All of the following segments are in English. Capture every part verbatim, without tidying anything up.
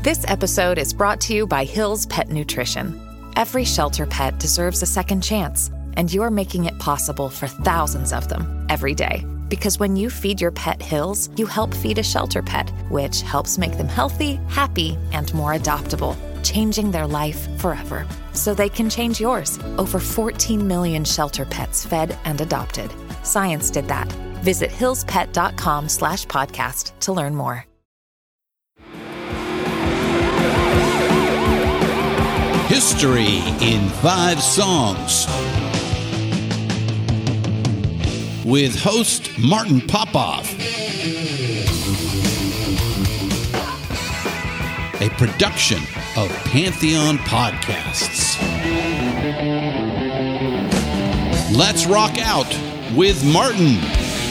This episode is brought to you by Hill's Pet Nutrition. Every shelter pet deserves a second chance, and you're making it possible for thousands of them every day. Because when you feed your pet Hill's, you help feed a shelter pet, which helps make them healthy, happy, and more adoptable, changing their life forever. So they can change yours. Over fourteen million shelter pets fed and adopted. Science did that. Visit hillspet.com slash podcast to learn more. History in Five Songs with host Martin Popoff. A production of Pantheon Podcasts. Let's rock out with Martin.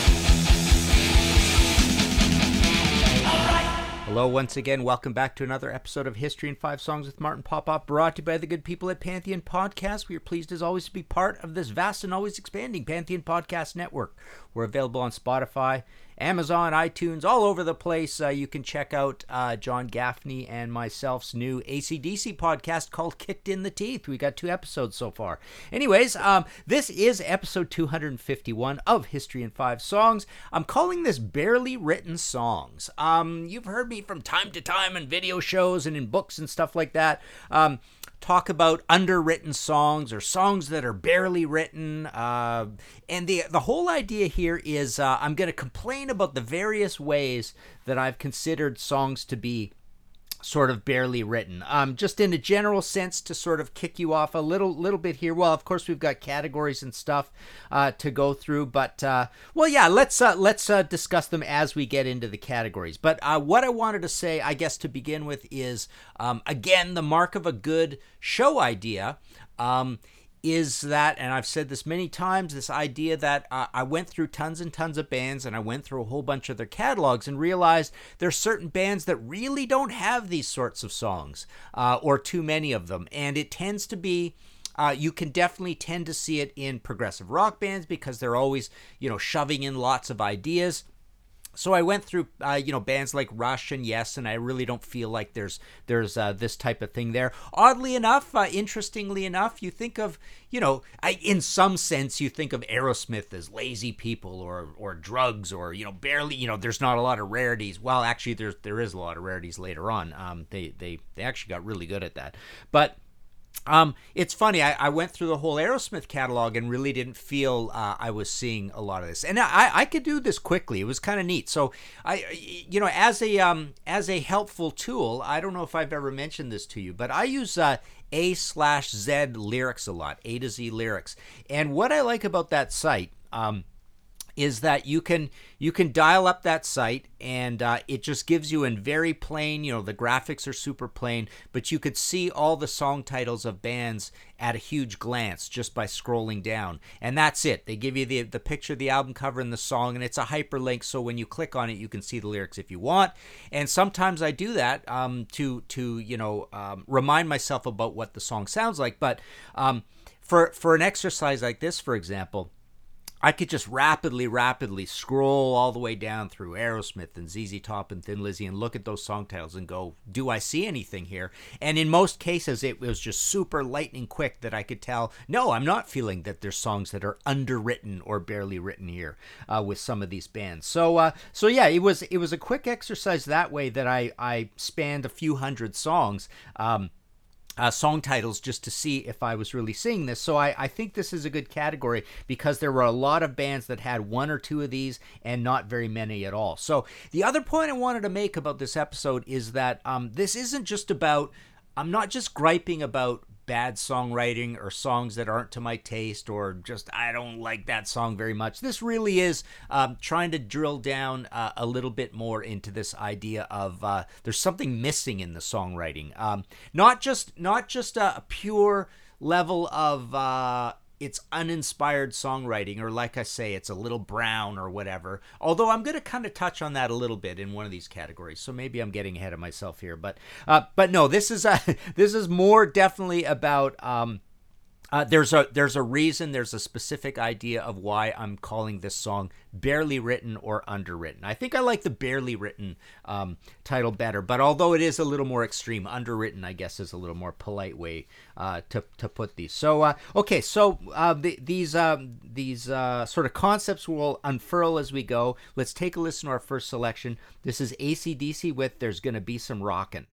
Hello once again. Welcome back to another episode of History in Five Songs with Martin Popoff, brought to you by the good people at Pantheon Podcast. We are pleased as always to be part of this vast and always expanding Pantheon Podcast network. We're available on Spotify, Amazon, iTunes, all over the place. Uh, you can check out uh, John Gaffney and myself's new A C D C podcast called Kicked in the Teeth. We got two episodes so far. Anyways, um, this is episode two hundred fifty-one of History in Five Songs. I'm calling this Barely Written Songs. Um, you've heard me from time to time in video shows and in books and stuff like that. Um, talk about underwritten songs or songs that are barely written. Uh, and the the whole idea here is uh, I'm going to complain about the various ways that I've considered songs to be sort of barely written. Um, just in a general sense to sort of kick you off a little little bit here. Well, of course, we've got categories and stuff uh, to go through, but uh, well, yeah, let's uh, let's uh, discuss them as we get into the categories. But uh, what I wanted to say, I guess, to begin with is, um, again, the mark of a good show idea um, is that, and I've said this many times, this idea that uh, I went through tons and tons of bands and I went through a whole bunch of their catalogs and realized there's certain bands that really don't have these sorts of songs uh, or too many of them. And it tends to be, uh, you can definitely tend to see it in progressive rock bands because they're always, you know, shoving in lots of ideas. So I went through, uh, you know, bands like Rush and Yes, and I really don't feel like there's there's uh, this type of thing there. Oddly enough, uh, interestingly enough, you think of, you know, I, in some sense, you think of Aerosmith as lazy people or or drugs or, you know, barely, you know, there's not a lot of rarities. Well, actually, there's there is a lot of rarities later on. Um, they they they actually got really good at that, but. Um, it's funny, I, I went through the whole Aerosmith catalog and really didn't feel uh, I was seeing a lot of this. And I, I could do this quickly. It was kind of neat. So, I, you know, as a um, as a helpful tool, I don't know if I've ever mentioned this to you, but I use uh, A slash Z lyrics a lot, A to Z lyrics. And what I like about that site um, is that you can you can dial up that site and uh, it just gives you in very plain, you know, the graphics are super plain, but you could see all the song titles of bands at a huge glance just by scrolling down. And that's it. They give you the, the picture, the album cover, and the song, and it's a hyperlink, so when you click on it, you can see the lyrics if you want. And sometimes I do that um, to, to you know, um, remind myself about what the song sounds like. But um, for, for an exercise like this, for example, I could just rapidly, rapidly scroll all the way down through Aerosmith and Z Z Top and Thin Lizzy and look at those song titles and go, do I see anything here? And in most cases, it was just super lightning quick that I could tell, no, I'm not feeling that there's songs that are underwritten or barely written here uh, with some of these bands. So, uh, so yeah, it was it was a quick exercise that way that I, I spanned a few hundred songs. Um, Uh, song titles just to see if I was really seeing this. So I, I think this is a good category because there were a lot of bands that had one or two of these and not very many at all. So the other point I wanted to make about this episode is that um, this isn't just about, I'm not just griping about bad songwriting or songs that aren't to my taste or just I don't like that song very much. This really is um, trying to drill down uh, a little bit more into this idea of uh, there's something missing in the songwriting. Um, not just not just a, a pure level of uh, it's uninspired songwriting, or like I say, it's a little brown or whatever. Although I'm going to kind of touch on that a little bit in one of these categories, so maybe I'm getting ahead of myself here. But uh, but no, this is uh, this is more definitely about um, Uh, there's a there's a reason, there's a specific idea of why I'm calling this song Barely Written or Underwritten. I think I like the Barely Written um, title better, but although it is a little more extreme, Underwritten, I guess, is a little more polite way uh, to to put these. So uh, okay, so uh, the, these um, these uh, sort of concepts will unfurl as we go. Let's take a listen to our first selection. This is A C D C with "There's Gonna Be Some Rockin'."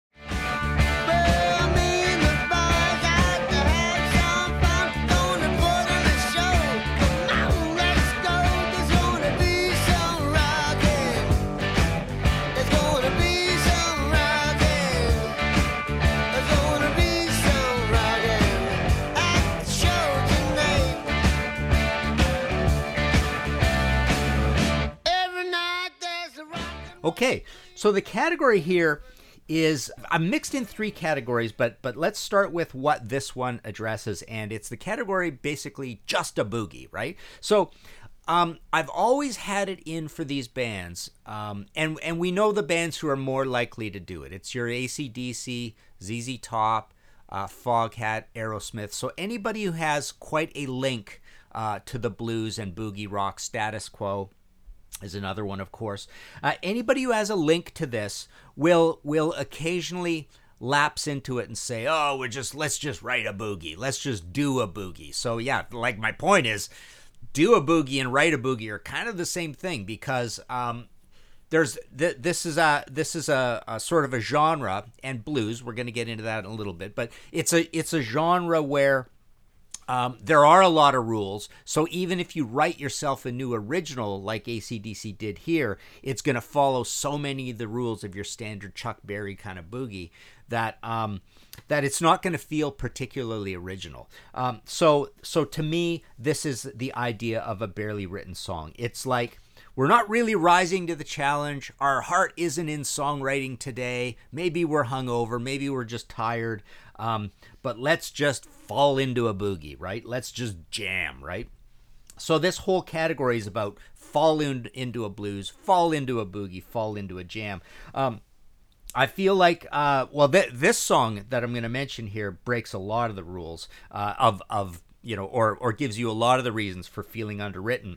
Okay, so the category here is, I'm mixed in three categories, but but let's start with what this one addresses, and it's the category basically just a boogie, right? So um, I've always had it in for these bands, um, and, and we know the bands who are more likely to do it. It's your A C D C, Z Z Top, uh, Foghat, Aerosmith, so anybody who has quite a link uh, to the blues and boogie rock. Status Quo is another one, of course. Uh, anybody who has a link to this will will occasionally lapse into it and say, "Oh, we're just let's just write a boogie. Let's just do a boogie." So yeah, like my point is, do a boogie and write a boogie are kind of the same thing, because um, there's th- this is a this is a, a sort of a genre, and blues. We're going to get into that in a little bit, but it's a it's a genre where Um, there are a lot of rules, so even if you write yourself a new original like A C D C did here, it's going to follow so many of the rules of your standard Chuck Berry kind of boogie that um, that it's not going to feel particularly original. Um, so, so to me, this is the idea of a barely written song. It's like, we're not really rising to the challenge. Our heart isn't in songwriting today. Maybe we're hungover. Maybe we're just tired. Um, but let's just fall into a boogie, right? Let's just jam, right? So this whole category is about fall in, into a blues, fall into a boogie, fall into a jam. Um, I feel like, uh, well, th- this song that I'm going to mention here breaks a lot of the rules uh, of, of, you know, or or gives you a lot of the reasons for feeling underwritten.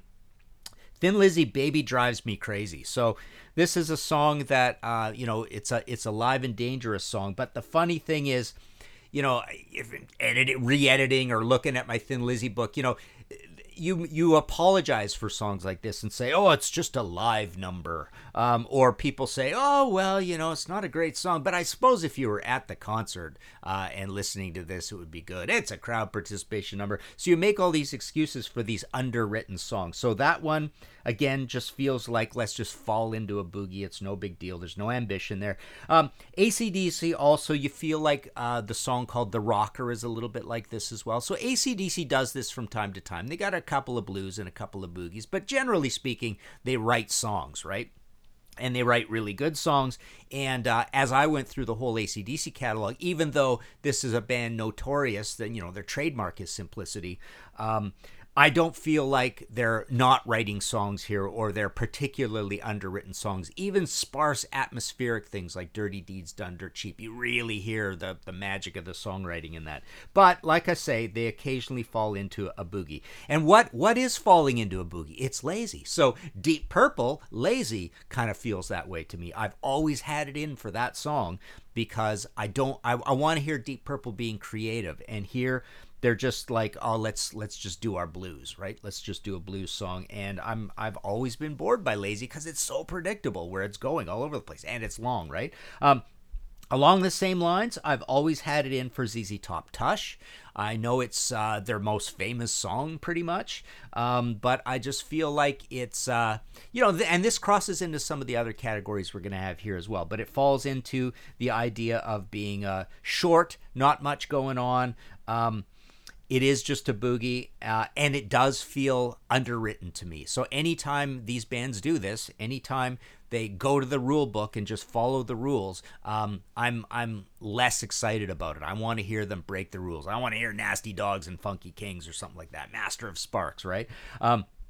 Thin Lizzy, Baby Drives Me Crazy. So this is a song that, uh, you know, it's a it's a live and dangerous song. But the funny thing is, you know, if editing, re-editing or looking at my Thin Lizzy book, you know, you you apologize for songs like this and say, oh, it's just a live number. Um, or people say, oh, well, you know, it's not a great song. But I suppose if you were at the concert uh, and listening to this, it would be good. It's a crowd participation number. So you make all these excuses for these underwritten songs. So that one, again, just feels like let's just fall into a boogie. It's no big deal. There's no ambition there. Um, A C D C also, you feel like uh, the song called The Rocker is a little bit like this as well. So A C D C does this from time to time. They got a couple of blues and a couple of boogies, but generally speaking, they write songs, right? And they write really good songs. And uh, as I went through the whole A C D C catalog, even though this is a band notorious, that, you know, their trademark is simplicity, um, I don't feel like they're not writing songs here, or they're particularly underwritten songs. Even sparse atmospheric things like Dirty Deeds Done Dirt Cheap, you really hear the, the magic of the songwriting in that. But like I say, they occasionally fall into a boogie. And what what is falling into a boogie? It's lazy. So Deep Purple, Lazy, kind of feels that way to me. I've always had it in for that song because I don't I, I want to hear Deep Purple being creative. And here they're just like, oh, let's let's just do our blues, right? Let's just do a blues song. And I'm I've always been bored by Lazy because it's so predictable where it's going all over the place, and it's long, right? Um, along the same lines, I've always had it in for Z Z Top, Tush. I know it's uh, their most famous song, pretty much, um, but I just feel like it's, uh, you know, th- and this crosses into some of the other categories we're going to have here as well, but it falls into the idea of being uh, short, not much going on. Um, It is just a boogie, uh, and it does feel underwritten to me. So anytime these bands do this, anytime they go to the rule book and just follow the rules, um, I'm I'm less excited about it. I want to hear them break the rules. I want to hear Nasty Dogs and Funky Kings or something like that. Master of Sparks, right? Um,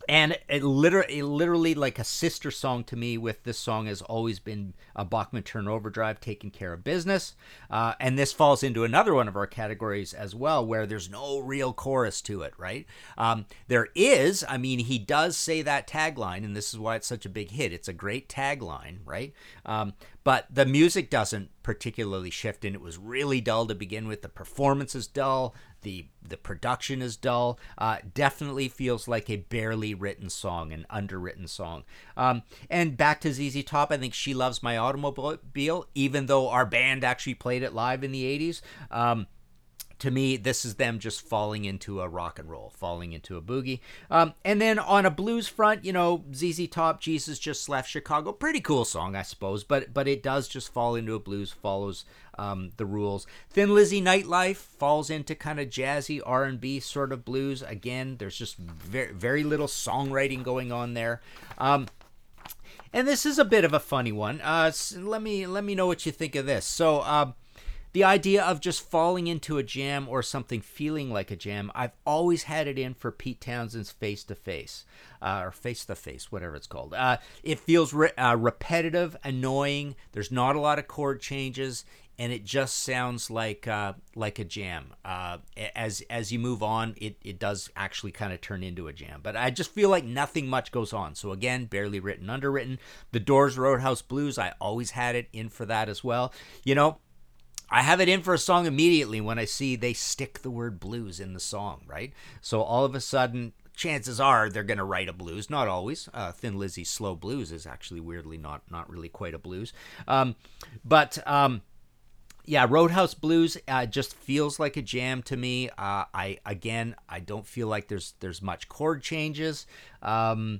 And it literally, literally, like a sister song to me with this song has always been a Bachman Turner Overdrive, Taking Care of Business. Uh, and this falls into another one of our categories as well, where there's no real chorus to it, right? Um, there is, I mean, he does say that tagline, and this is why it's such a big hit. It's a great tagline, right? Um, but the music doesn't particularly shift, and it was really dull to begin with. The performance is dull. The the production is dull. Uh, definitely feels like a barely written song, an underwritten song. Um, and back to Z Z Top, I think She Loves My Automobile, even though our band actually played it live in the eighties. Um, to me, this is them just falling into a rock and roll, falling into a boogie. Um, and then on a blues front, you know, Z Z Top, Jesus Just Left Chicago. Pretty cool song, I suppose, but but it does just fall into a blues, follows um, the rules. Thin Lizzy, Nightlife falls into kind of jazzy R and B sort of blues. Again, there's just very, very little songwriting going on there. Um, and this is a bit of a funny one. Uh, let me let me know what you think of this. So, um, the idea of just falling into a jam or something feeling like a jam, I've always had it in for Pete Townshend's Face to Face, uh, or Face to Face, whatever it's called. Uh, it feels re- uh, repetitive, annoying. There's not a lot of chord changes, and it just sounds like uh, like a jam. Uh, as as you move on, it, it does actually kind of turn into a jam. But I just feel like nothing much goes on. So again, barely written, underwritten. The Doors, Roadhouse Blues, I always had it in for that as well. You know, I have it in for a song immediately when I see they stick the word blues in the song, right? So all of a sudden, chances are they're going to write a blues. Not always. Uh, Thin Lizzy's Slow Blues is actually weirdly not not really quite a blues. Um, but um, yeah, Roadhouse Blues uh, just feels like a jam to me. Uh, I again, I don't feel like there's there's much chord changes. Um,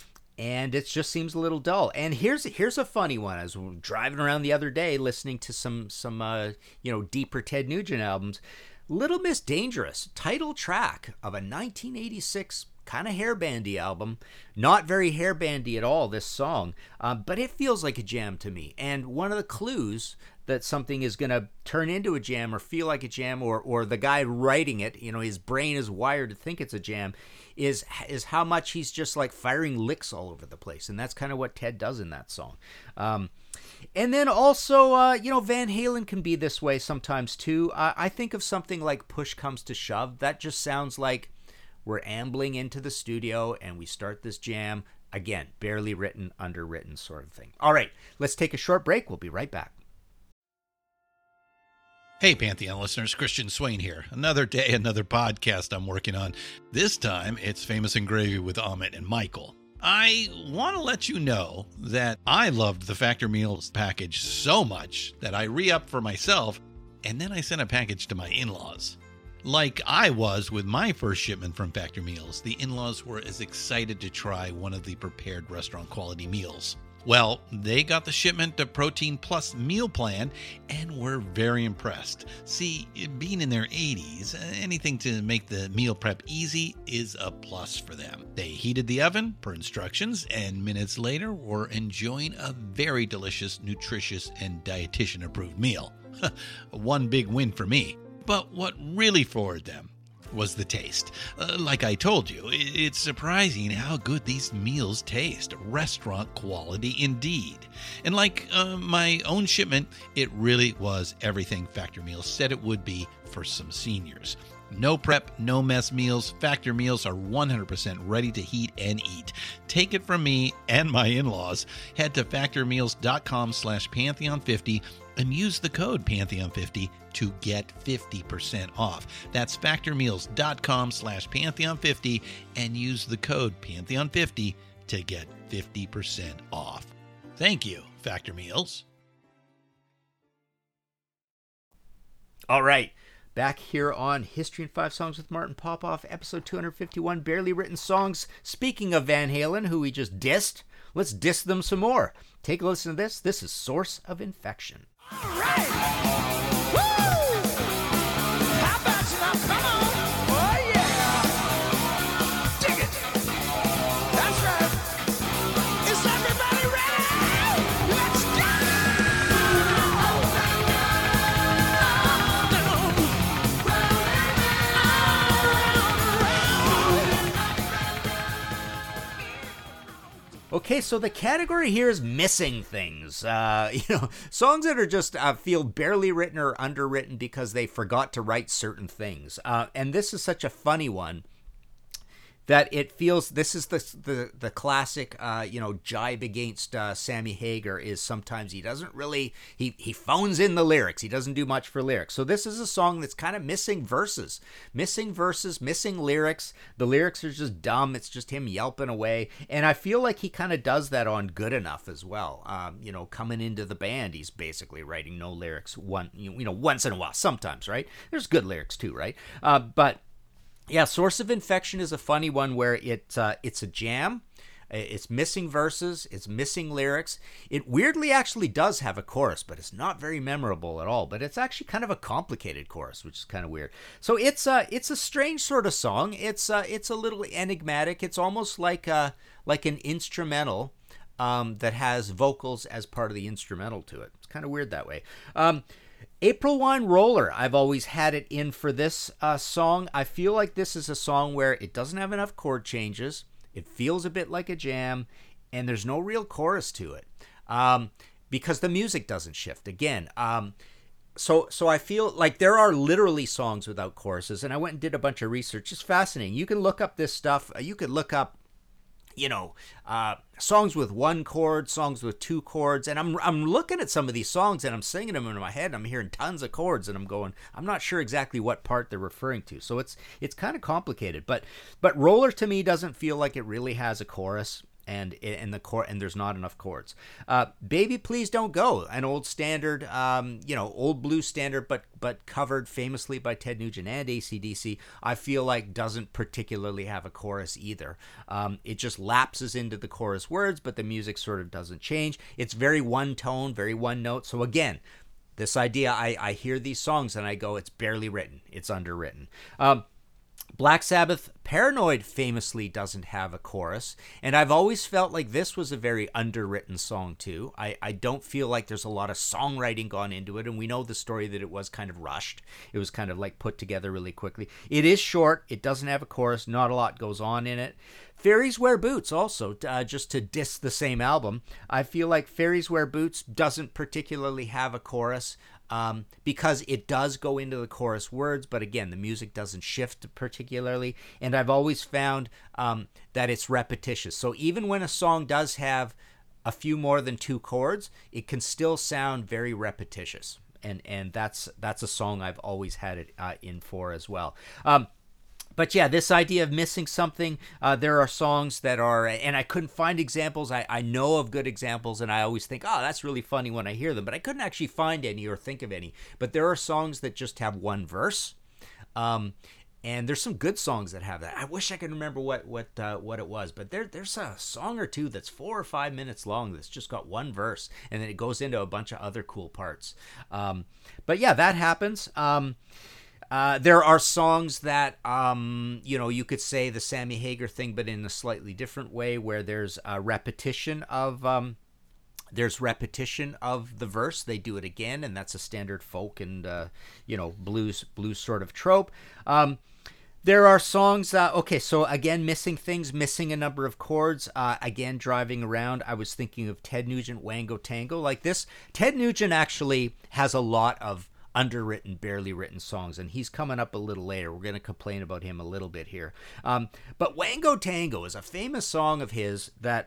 And it just seems a little dull. And here's here's a funny one. I was driving around the other day listening to some some uh, you know deeper Ted Nugent albums. Little Miss Dangerous, title track of a nineteen eighty-six kind of hairbandy album. Not very hairbandy at all, this song, um, but it feels like a jam to me. And one of the clues that something is going to turn into a jam or feel like a jam, or or the guy writing it, you know, his brain is wired to think it's a jam, is is how much he's just like firing licks all over the place. And that's kind of what Ted does in that song. Um, and then also, uh, you know, Van Halen can be this way sometimes too. Uh, I think of something like Push Comes to Shove. That just sounds like we're ambling into the studio and we start this jam. Again, barely written, underwritten sort of thing. All right, let's take a short break. We'll be right back. Hey, Pantheon listeners, Christian Swain here. Another day, another podcast I'm working on. This time, it's Famous and Gravy with Amit and Michael. I want to let you know that I loved the Factor Meals package so much that I re-upped for myself, and then I sent a package to my in-laws. Like I was with my first shipment from Factor Meals, the in-laws were as excited to try one of the prepared restaurant-quality meals. Well, they got the shipment of Protein Plus meal plan and were very impressed. See, being in their eighties, anything to make the meal prep easy is a plus for them. They heated the oven per instructions, and minutes later were enjoying a very delicious, nutritious, and dietitian-approved meal. One big win for me. But what really floored them was the taste. Uh, like I told you, it's surprising how good these meals taste. Restaurant quality indeed. And like uh, my own shipment, it really was everything Factor Meals said it would be for some seniors. No prep, no mess meals. Factor Meals are one hundred percent ready to heat and eat. Take it from me and my in-laws. Head to factormeals.com slash Pantheon fifty and use the code Pantheon fifty to get fifty percent off. That's factormeals.com slash Pantheon fifty and use the code Pantheon fifty to get fifty percent off. Thank you, Factor Meals. All right. Back here on History in Five Songs with Martin Popoff, episode two fifty-one, Barely Written Songs. Speaking of Van Halen, who we just dissed, let's diss them some more. Take a listen to this. This is Source of Infection. All right. Woo! How about you now? Come on. Oh, yeah. Dig it. That's right. Is everybody ready? Let's go! Okay, so the category here is missing things. Uh, you know, songs that are just uh, feel barely written or underwritten because they forgot to write certain things. Uh, and this is such a funny one that it feels, this is the the, the classic, uh, you know, jibe against uh, Sammy Hagar is sometimes he doesn't really, he, he phones in the lyrics. He doesn't do much for lyrics. So this is a song that's kind of missing verses, missing verses, missing lyrics. The lyrics are just dumb. It's just him yelping away. And I feel like he kind of does that on Good Enough as well. Um, you know, coming into the band, he's basically writing no lyrics one, you know, once in a while, sometimes, right? There's good lyrics too, right? Uh, but yeah, Source of Infection is a funny one where it uh, it's a jam. It's missing verses. It's missing lyrics. It weirdly actually does have a chorus, but it's not very memorable at all. But it's actually kind of a complicated chorus, which is kind of weird. So it's a it's a strange sort of song. It's uh, it's a little enigmatic. It's almost like a, like an instrumental um, that has vocals as part of the instrumental to it. It's kind of weird that way. Um, April Wine Roller, I've always had it in for this uh, song. I feel like this is a song where it doesn't have enough chord changes. It feels a bit like a jam, and there's no real chorus to it um, because the music doesn't shift. Again, um, so so I feel like there are literally songs without choruses, and I went and did a bunch of research. It's fascinating. You can look up this stuff. You could look up, you know, uh, songs with one chord, songs with two chords, and I'm I'm looking at some of these songs and I'm singing them in my head. And I'm hearing tons of chords, and I'm going, I'm not sure exactly what part they're referring to. So it's it's kind of complicated. But but Roller to me doesn't feel like it really has a chorus, and and the chord and there's not enough chords. Uh, Baby Please Don't Go, an old standard, um, you know, old blues standard, but but covered famously by Ted Nugent and A C D C. I feel like doesn't particularly have a chorus either. Um, it just lapses into the chorus words, but the music sort of doesn't change. It's very one tone, very one note. So again, this idea, I I hear these songs and I go, it's barely written, it's underwritten. Um, Black Sabbath, Paranoid famously doesn't have a chorus, and I've always felt like this was a very underwritten song too. I, I don't feel like there's a lot of songwriting gone into it, and we know the story that it was kind of rushed. It was kind of like put together really quickly. It is short. It doesn't have a chorus. Not a lot goes on in it. Fairies Wear Boots also, uh, just to diss the same album. I feel like Fairies Wear Boots doesn't particularly have a chorus. Um, because it does go into the chorus words, but again, the music doesn't shift particularly, and I've always found um, that it's repetitious. So even when a song does have a few more than two chords, it can still sound very repetitious, and and that's that's a song I've always had it uh, in for as well. Um, But yeah, this idea of missing something, uh, there are songs that are, and I couldn't find examples. I, I know of good examples, and I always think, oh, that's really funny when I hear them, but I couldn't actually find any or think of any. But there are songs that just have one verse, um, and there's some good songs that have that. I wish I could remember what what uh, what it was, but there there's a song or two that's four or five minutes long that's just got one verse, and then it goes into a bunch of other cool parts. Um, but yeah, that happens. Um, Uh, there are songs that, um, you know, you could say the Sammy Hagar thing, but in a slightly different way, where there's a repetition of, um, there's repetition of the verse. They do it again, and that's a standard folk and, uh, you know, blues, blues sort of trope. Um, there are songs, uh, okay, so again, missing things, missing a number of chords. Uh, again, driving around, I was thinking of Ted Nugent, Wango Tango. Like this, Ted Nugent actually has a lot of underwritten, barely written songs, and he's coming up a little later. We're going to complain about him a little bit here. Um, but Wango Tango is a famous song of his that,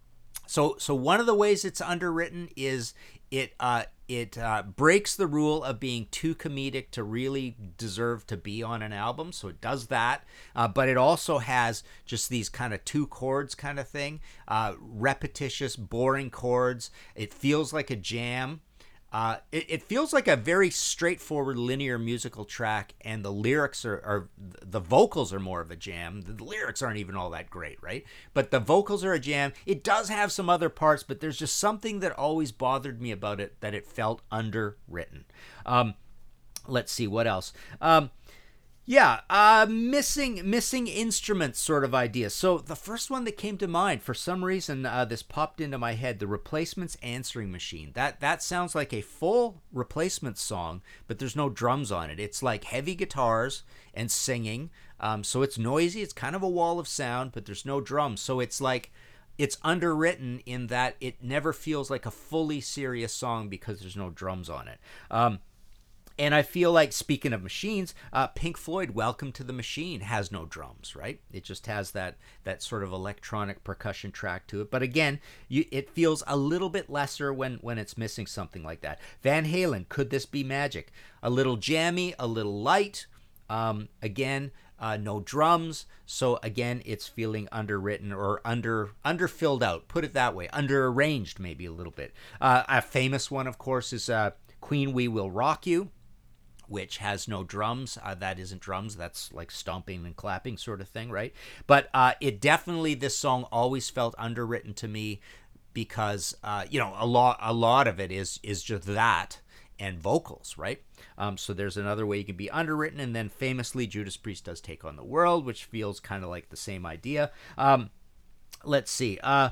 so so one of the ways it's underwritten is it uh, it uh, breaks the rule of being too comedic to really deserve to be on an album, so it does that, uh, but it also has just these kind of two chords kind of thing, uh, repetitious, boring chords. It feels like a jam. Uh, it, it feels like a very straightforward linear musical track, and the lyrics are, are, the vocals are more of a jam. The lyrics aren't even all that great, right? But the vocals are a jam. It does have some other parts, but there's just something that always bothered me about it, that it felt underwritten. Um, let's see, what else? Um, Yeah, uh, missing missing instruments sort of idea. So the first one that came to mind, for some reason, uh, this popped into my head, the Replacements Answering Machine. That that sounds like a full Replacements song, but there's no drums on it. It's like heavy guitars and singing. Um, so it's noisy. It's kind of a wall of sound, but there's no drums. So it's like it's underwritten in that it never feels like a fully serious song because there's no drums on it. Um, And I feel like, speaking of machines, uh, Pink Floyd, Welcome to the Machine, has no drums, right? It just has that that sort of electronic percussion track to it. But again, you, it feels a little bit lesser when, when it's missing something like that. Van Halen, Could This Be Magic? A little jammy, a little light. Um, again, uh, no drums. So again, it's feeling underwritten or under under-filled out. Put it that way. Under-arranged maybe a little bit. Uh, a famous one, of course, is uh, Queen, We Will Rock You, which has no drums. Uh, that isn't drums. That's like stomping and clapping sort of thing, right? But uh, it definitely, this song always felt underwritten to me because, uh, you know, a lot a lot of it is is just that and vocals, right? Um, so there's another way you can be underwritten. And then famously, Judas Priest does Take on the World, which feels kind of like the same idea. Um, let's see. Uh,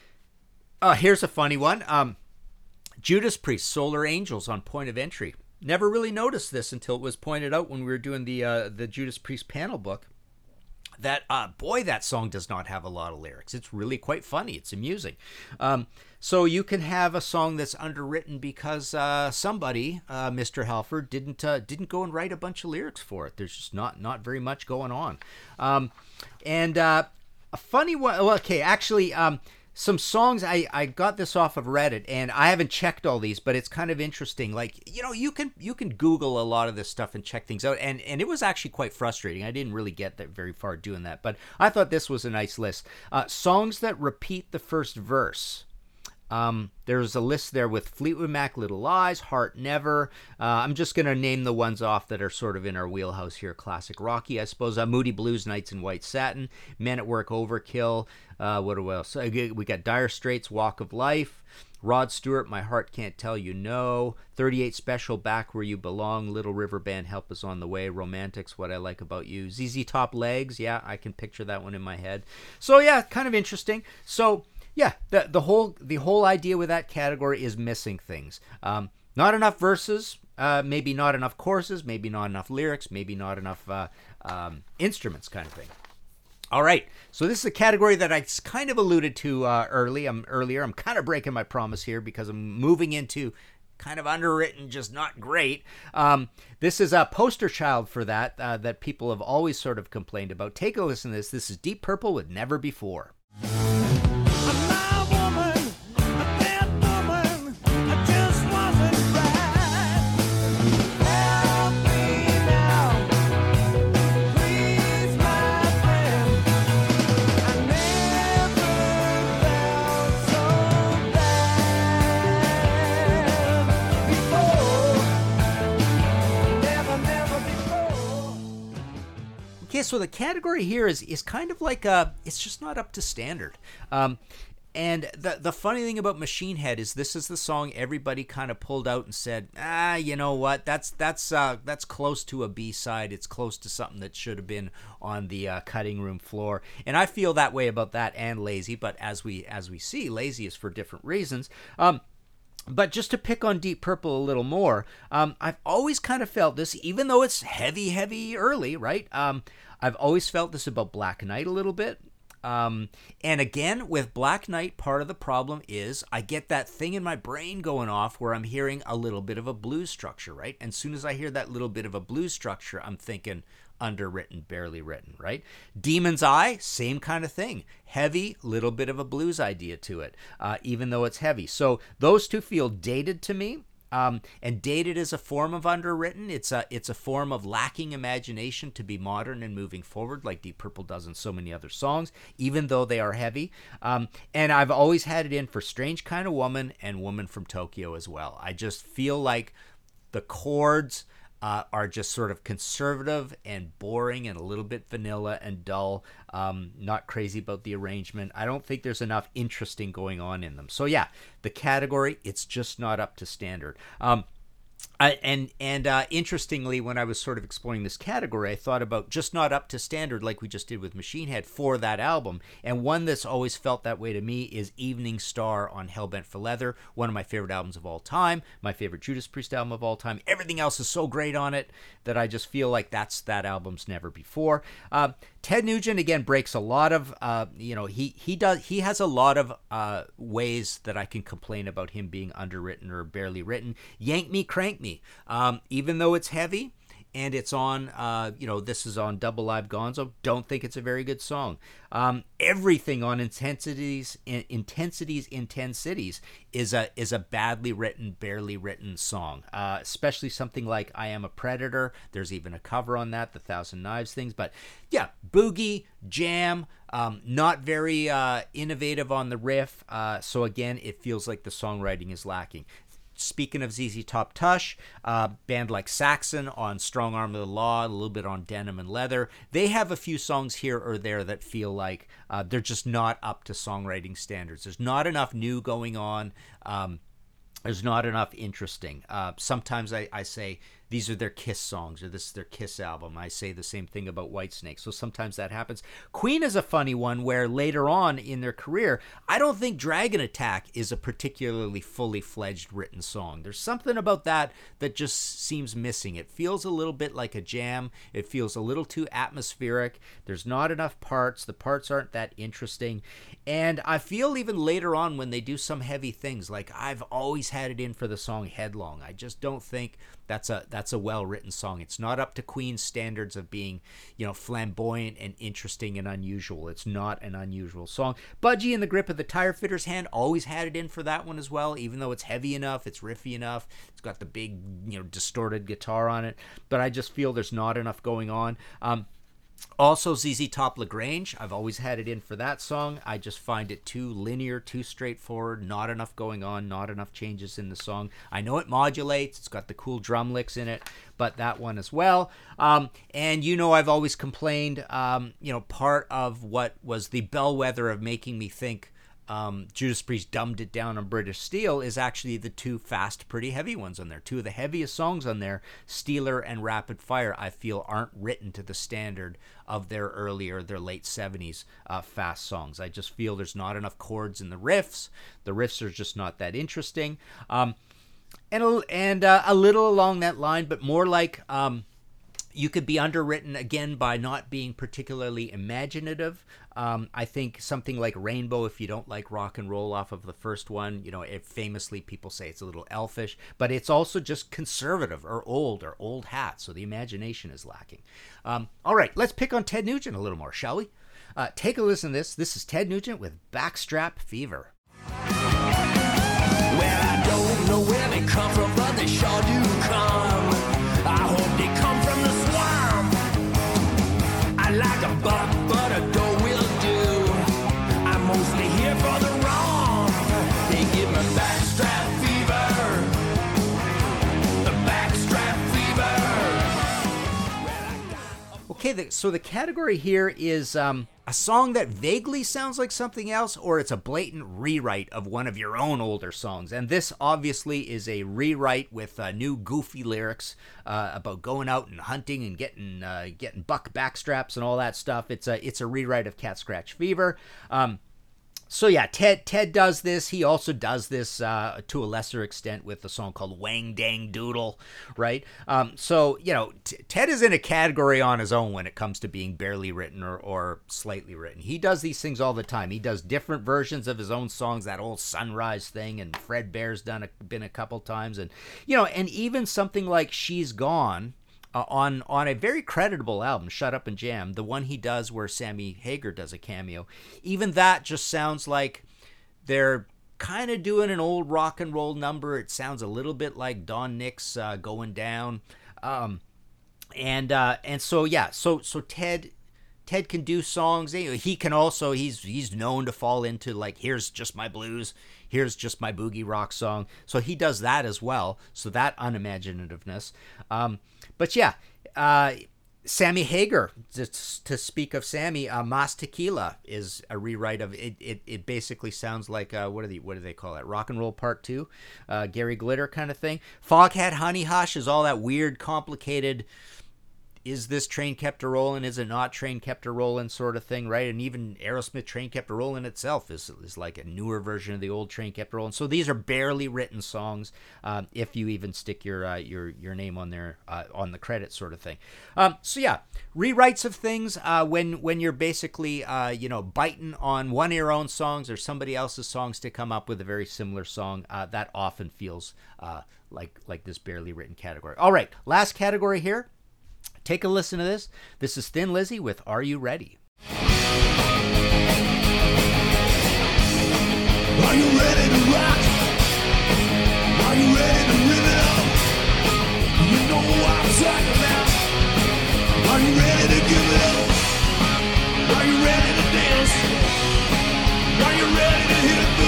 uh, here's a funny one. Um, Judas Priest, Solar Angels on Point of Entry. Never really noticed this until it was pointed out when we were doing the uh, the Judas Priest panel book. That, uh, boy, that song does not have a lot of lyrics. It's really quite funny. It's amusing. Um, so you can have a song that's underwritten because uh, somebody, uh, Mister Halford, didn't uh, didn't go and write a bunch of lyrics for it. There's just not not very much going on. Um, and uh, a funny one. Well, okay, actually. Um, Some songs, I, I got this off of Reddit, and I haven't checked all these, but it's kind of interesting. Like, you know, you can you can Google a lot of this stuff and check things out, and, and it was actually quite frustrating. I didn't really get that very far doing that, but I thought this was a nice list. Uh, songs that repeat the first verse. Um, there's a list there with Fleetwood Mac, Little Lies, Heart Never. Uh, I'm just going to name the ones off that are sort of in our wheelhouse here. Classic Rocky, I suppose. Uh, Moody Blues, Nights in White Satin. Men at Work, Overkill. Uh, what else? We got Dire Straits, Walk of Life. Rod Stewart, My Heart Can't Tell You No. thirty-eight Special, Back Where You Belong. Little River Band, Help Is on the Way. Romantics, What I Like About You. Z Z Top, Legs. Yeah, I can picture that one in my head. So yeah, kind of interesting. So yeah, the the whole the whole idea with that category is missing things. Um, not enough verses, uh, maybe not enough choruses, maybe not enough lyrics, maybe not enough uh, um, instruments, kind of thing. All right, so this is a category that I kind of alluded to uh, early. I'm earlier. I'm kind of breaking my promise here because I'm moving into kind of underwritten, just not great. Um, this is a poster child for that uh, that people have always sort of complained about. Take a listen to this. This is Deep Purple with Never Before. Okay, so the category here is is kind of like a, it's just not up to standard. Um, and the the funny thing about Machine Head is this is the song everybody kind of pulled out and said, ah, you know what, that's that's uh, that's close to a B-side. It's close to something that should have been on the uh, cutting room floor. And I feel that way about that and Lazy, but as we as we see, Lazy is for different reasons. Um, But just to pick on Deep Purple a little more, um, I've always kind of felt this, even though it's heavy, heavy early, right? Um, I've always felt this about Black Knight a little bit. Um, and again, with Black Knight, part of the problem is I get that thing in my brain going off where I'm hearing a little bit of a blues structure, right? And as soon as I hear that little bit of a blues structure, I'm thinking underwritten, barely written, right? Demon's Eye, same kind of thing. Heavy, little bit of a blues idea to it, uh, even though it's heavy. So those two feel dated to me. Um, and dated is a form of underwritten. It's a it's a form of lacking imagination to be modern and moving forward, like Deep Purple does in so many other songs, even though they are heavy. Um, and I've always had it in for Strange Kind of Woman and Woman from Tokyo as well. I just feel like the chords Uh, are just sort of conservative and boring and a little bit vanilla and dull. Um, not crazy about the arrangement. I don't think there's enough interesting going on in them. So yeah, the category, it's just not up to standard. Um, I, and and uh, interestingly, when I was sort of exploring this category, I thought about just not up to standard like we just did with Machine Head for that album. And one that's always felt that way to me is Evening Star on Hellbent for Leather, one of my favorite albums of all time, my favorite Judas Priest album of all time. Everything else is so great on it that I just feel like that's that album's Never Before. Uh, Ted Nugent again breaks a lot of, uh, you know, he he does he has a lot of uh, ways that I can complain about him being underwritten or barely written. Yank Me, Crank Me, um, even though it's heavy. And it's on, uh, you know, this is on Double Live Gonzo. Don't think it's a very good song. Um, everything on Intensities, Intensities in Ten Cities is a is a badly written, barely written song. Uh, especially something like I Am a Predator. There's even a cover on that, the Thousand Knives things. But yeah, boogie, jam, um, not very uh, innovative on the riff. Uh, so again, it feels like the songwriting is lacking. Speaking of Z Z Top Tush, uh, band like Saxon on Strong Arm of the Law, a little bit on Denim and Leather, they have a few songs here or there that feel like uh, they're just not up to songwriting standards. There's not enough new going on. Um, there's not enough interesting. Uh, sometimes I, I say these are their Kiss songs or this is their Kiss album. I say the same thing about Whitesnake. So sometimes that happens. Queen is a funny one where later on in their career, I don't think Dragon Attack is a particularly fully fledged written song. There's something about that that just seems missing. It feels a little bit like a jam. It feels a little too atmospheric. There's not enough parts. The parts aren't that interesting. And I feel even later on when they do some heavy things, like I've always had it in for the song Headlong. I just don't think that's a that's a well-written song. It's not up to Queen's standards of being, you know, flamboyant and interesting and unusual. It's not an unusual song. Budgie in the Grip of the Tire Fitter's Hand, always had it in for that one as well, even though it's heavy enough, it's riffy enough, it's got the big, you know, distorted guitar on it, but I just feel there's not enough going on. Um, Also, Z Z Top LaGrange, I've always had it in for that song. I just find it too linear, too straightforward, not enough going on, not enough changes in the song. I know it modulates, it's got the cool drum licks in it, but that one as well. Um, and you know I've always complained, um, you know, part of what was the bellwether of making me think Um, Judas Priest dumbed it down on British Steel is actually the two fast, pretty heavy ones on there. Two of the heaviest songs on there, Steeler and Rapid Fire, I feel aren't written to the standard of their earlier, their late seventies uh, fast songs. I just feel there's not enough chords in the riffs. The riffs are just not that interesting. Um, and a, and uh, a little along that line, but more like um, you could be underwritten, again, by not being particularly imaginative. Um, I think something like Rainbow, if you don't like rock and roll off of the first one, you know, it famously people say it's a little elfish, but it's also just conservative or old or old hat, so the imagination is lacking. Um, all right, let's pick on Ted Nugent a little more, shall we? Uh, take a listen to this. This is Ted Nugent with Backstrap Fever. Well, I don't know where they come from, but they sure do come. I hope they come from the swamp. I like a buck, but a doe will do. I'm mostly here for the wrong. They give me backstrap fever. The backstrap fever. Well, I got... Okay, the, so the category here is um, a song that vaguely sounds like something else, or it's a blatant rewrite of one of your own older songs. And this obviously is a rewrite with uh, new goofy lyrics uh, about going out and hunting and getting uh, getting buck backstraps and all that stuff. It's a it's a rewrite of Cat Scratch Fever. Um, So yeah, Ted Ted does this. He also does this uh, to a lesser extent with a song called Wang Dang Doodle, right? Um, so, you know, T- Ted is in a category on his own when it comes to being barely written or, or slightly written. He does these things all the time. He does different versions of his own songs, that old Sunrise thing, and Fred Bear's done a, been a couple times. And, you know, and even something like She's Gone, Uh, on on a very creditable album, Shut Up and Jam, the one he does where Sammy Hagar does a cameo, even that just sounds like they're kind of doing an old rock and roll number. It sounds a little bit like Don Nick's uh, Going Down. Um, and uh, and so, yeah, so so Ted... Ted can do songs. He can also, he's he's known to fall into like, here's just my blues, here's just my boogie rock song. So he does that as well. So that unimaginativeness. Um, but yeah, uh, Sammy Hagar, to, to speak of Sammy, uh, Mas Tequila is a rewrite of it. It, it basically sounds like, uh, what do they, what do they call it? Rock and Roll Part two, uh, Gary Glitter kind of thing. Foghat Honey Hush is all that weird, complicated is this Train Kept a Rollin'? Is it not Train Kept a Rollin' sort of thing, right? And even Aerosmith Train Kept a Rollin' itself is, is like a newer version of the old Train Kept a Rollin'. So these are barely written songs, uh, if you even stick your uh, your your name on there, uh, on the credits sort of thing. Um, so yeah, rewrites of things, uh, when when you're basically, uh, you know, biting on one of your own songs or somebody else's songs to come up with a very similar song, uh, that often feels uh, like like this barely written category. All right, last category here. Take a listen to this. This is Thin Lizzy with Are You Ready? Are you ready to rock? Are you ready to rip it up? You know what I'm talking about. Are you ready to give it up? Are you ready to dance? Are you ready to hit the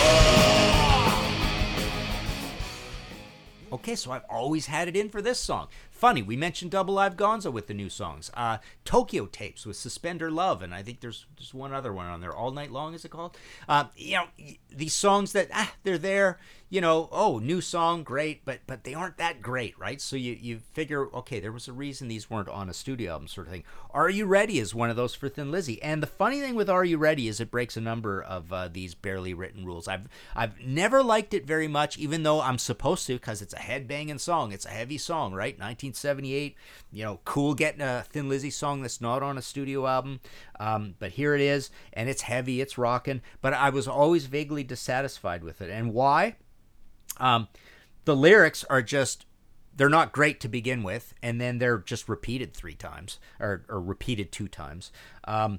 floor? Okay, so I've always had it in for this song. Funny, we mentioned Double Live Gonzo with the new songs. Uh, Tokyo Tapes with Suspender Love, and I think there's just one other one on there. All Night Long, is it called? Uh, you know, these songs that, ah, they're there, you know, oh, new song, great, but but they aren't that great, right? So you, you figure, okay, there was a reason these weren't on a studio album sort of thing. Are You Ready is one of those for Thin Lizzy. And the funny thing with Are You Ready is it breaks a number of uh, these barely written rules. I've I've never liked it very much, even though I'm supposed to, because it's a headbanging song. It's a heavy song, right? nineteen seventy-eight, you know, cool getting a Thin Lizzy song that's not on a studio album. Um, but here it is, and it's heavy, it's rocking. But I was always vaguely dissatisfied with it. And why? Um, the lyrics are just, they're not great to begin with, and then they're just repeated three times, or, or repeated two times. Um,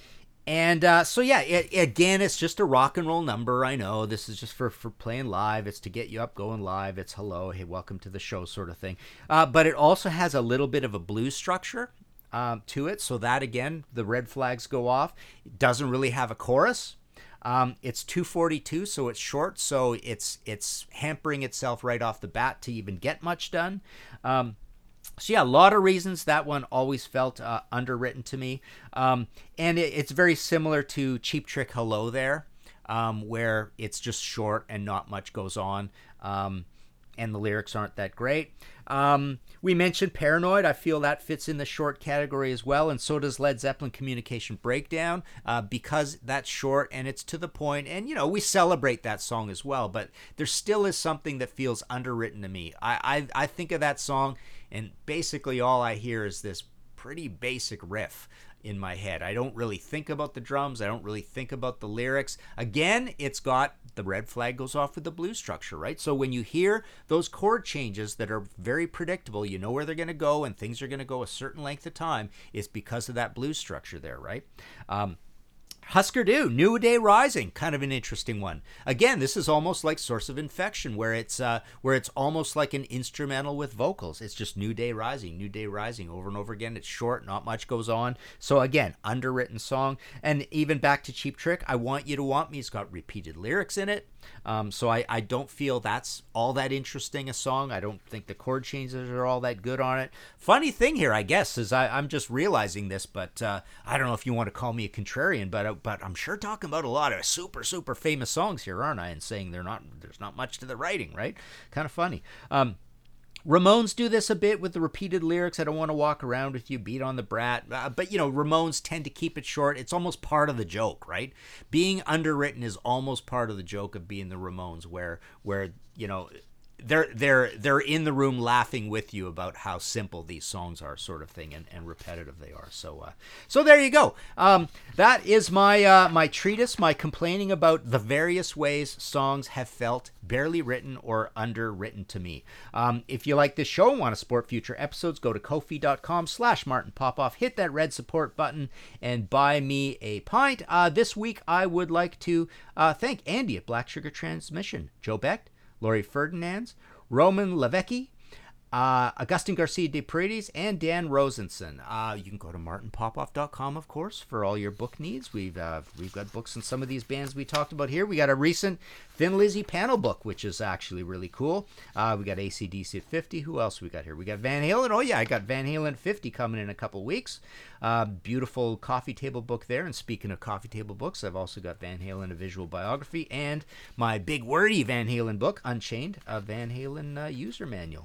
and uh, so, yeah, it, again, it's just a rock and roll number. I know this is just for, for playing live. It's to get you up going live. It's hello, hey, welcome to the show sort of thing. Uh, but it also has a little bit of a blues structure um, to it. So that, again, the red flags go off. It doesn't really have a chorus. Um, it's two forty-two, so it's short, so it's it's hampering itself right off the bat to even get much done. Um, so yeah, a lot of reasons that one always felt uh, underwritten to me. Um, and it, it's very similar to Cheap Trick Hello there, um, where it's just short and not much goes on. Um, and the lyrics aren't that great. Um, we mentioned Paranoid. I feel that fits in the short category as well, and so does Led Zeppelin Communication Breakdown, uh, because that's short and it's to the point, and, you know, we celebrate that song as well, but there still is something that feels underwritten to me. I, I, I think of that song, and basically all I hear is this pretty basic riff in my head. I don't really think about the drums. I don't really think about the lyrics. Again, it's got, the red flag goes off with the blues structure, right? So when you hear those chord changes that are very predictable, you know where they're going to go, and things are going to go a certain length of time, it's because of that blues structure there, right? Um, Husker Du, New Day Rising, kind of an interesting one. Again, this is almost like Source of Infection, where it's uh, where it's almost like an instrumental with vocals. It's just New Day Rising, New Day Rising, over and over again. It's short, not much goes on. So again, underwritten song. And even back to Cheap Trick, I Want You to Want Me, it's got repeated lyrics in it. Um, so I, I don't feel that's all that interesting a song. I don't think the chord changes are all that good on it. Funny thing here, I guess, is I, I'm just realizing this, but uh, I don't know if you want to call me a contrarian, but uh, but I'm sure talking about a lot of super, super famous songs here, aren't I? And saying they're not, there's not much to the writing, right? Kind of funny. Um, Ramones do this a bit with the repeated lyrics. I don't want to walk around with you, beat on the brat. Uh, but, you know, Ramones tend to keep it short. It's almost part of the joke, right? Being underwritten is almost part of the joke of being the Ramones, where, where you know, they're they're they're in the room laughing with you about how simple these songs are, sort of thing, and, and repetitive they are. So uh, so there you go. Um, that is my uh, my treatise, my complaining about the various ways songs have felt barely written or underwritten to me. Um, if you like this show and want to support future episodes, go to ko-fi.com slash Martin Popoff, hit that red support button, and buy me a pint. Uh, this week, I would like to uh, thank Andy at Black Sugar Transmission, Joe Beck, Laurie Ferdinands, Roman Levecki, uh, Augustine Garcia de Paredes, and Dan Rosenson. Uh, you can go to martin popoff dot com, of course, for all your book needs. We've uh, we've got books on some of these bands we talked about here. We got a recent Thin Lizzy panel book, which is actually really cool. Uh, we got A C D C at fifty. Who else we got here? We got Van Halen. Oh, yeah, I got Van Halen fifty coming in a couple weeks. Uh, beautiful coffee table book there. And speaking of coffee table books, I've also got Van Halen, a visual biography, and my big wordy Van Halen book, Unchained, a Van Halen uh, user manual.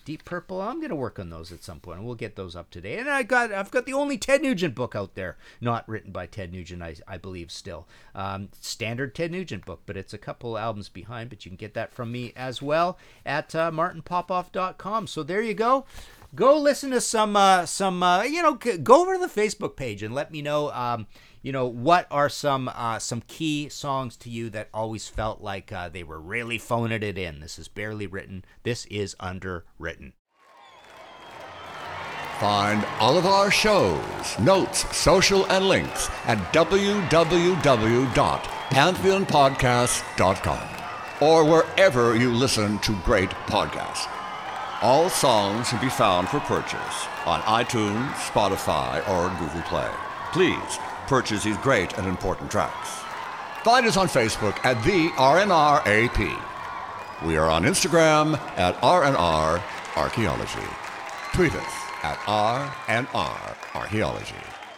Deep Purple. I'm going to work on those at some point, and we'll get those up today. And I got, I've got the only Ted Nugent book out there, not written by Ted Nugent, I, I believe still. Um, standard Ted Nugent book, but it's a couple albums behind, but you can get that from me as well at uh, martin popoff dot com. So there you go. Go listen to some, uh, some uh, you know, go over to the Facebook page and let me know, um, you know, what are some uh, some key songs to you that always felt like uh, they were really phoning it in. This is barely written. This is underwritten. Find all of our shows, notes, social, and links at w w w dot pantheon podcast dot com or wherever you listen to great podcasts. All songs can be found for purchase on iTunes, Spotify, or Google Play. Please purchase these great and important tracks. Find us on Facebook at the R N R A P. We are on Instagram at R N R Archaeology. Tweet us at R N R Archaeology.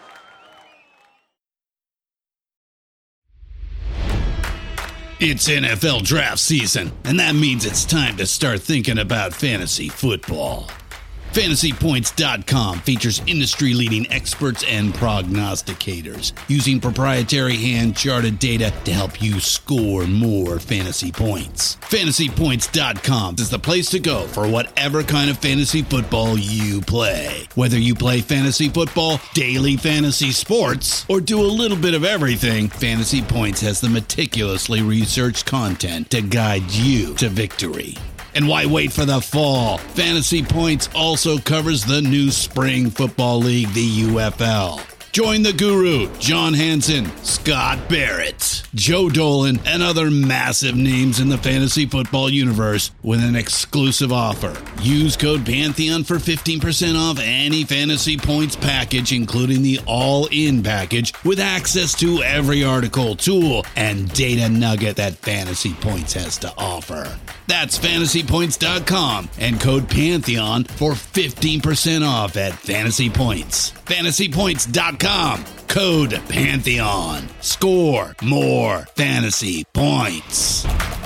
It's N F L draft season, and that means it's time to start thinking about fantasy football. Fantasy Points dot com features industry-leading experts and prognosticators using proprietary hand-charted data to help you score more fantasy points. Fantasy Points dot com is the place to go for whatever kind of fantasy football you play. Whether you play fantasy football, daily fantasy sports, or do a little bit of everything, Fantasy Points has the meticulously researched content to guide you to victory. And why wait for the fall? Fantasy Points also covers the new spring football league, the U F L. Join the guru, John Hansen, Scott Barrett, Joe Dolan, and other massive names in the fantasy football universe with an exclusive offer. Use code Pantheon for fifteen percent off any Fantasy Points package, including the all-in package, with access to every article, tool, and data nugget that Fantasy Points has to offer. That's Fantasy Points dot com and code Pantheon for fifteen percent off at Fantasy Points. Fantasy Points dot com, code Pantheon. Score more fantasy points.